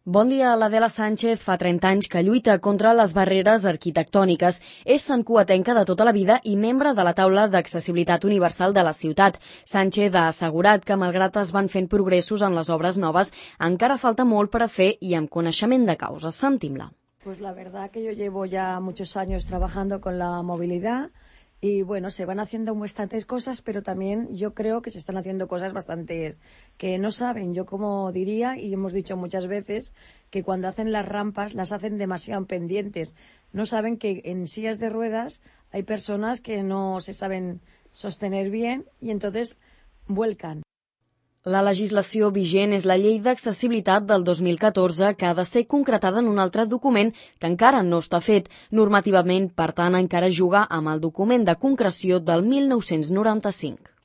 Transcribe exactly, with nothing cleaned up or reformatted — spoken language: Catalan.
Bon dia, l'Adela Sánchez fa trenta anys que lluita contra les barreres arquitectòniques. És santcuatenca de tota la vida i membre de la taula d'accessibilitat universal de la ciutat. Sánchez ha assegurat que, malgrat es van fent progressos en les obres noves, encara falta molt per a fer i amb coneixement de causa. Sentim-la. Pues la verdad que yo llevo ya muchos años trabajando con la movilidad y bueno, se van haciendo bastantes cosas, pero también yo creo que se están haciendo cosas bastantes que no saben. Yo como diría, y hemos dicho muchas veces, que cuando hacen las rampas las hacen demasiado pendientes. No saben que en sillas de ruedas hay personas que no se saben sostener bien y entonces vuelcan. La legislació vigent és la Llei d'Accessibilitat del dos mil catorze, que ha de ser concretada en un altre document que encara no està fet. Normativament, per tant, encara juga amb el document de concreció del mil nou-cents noranta-cinc.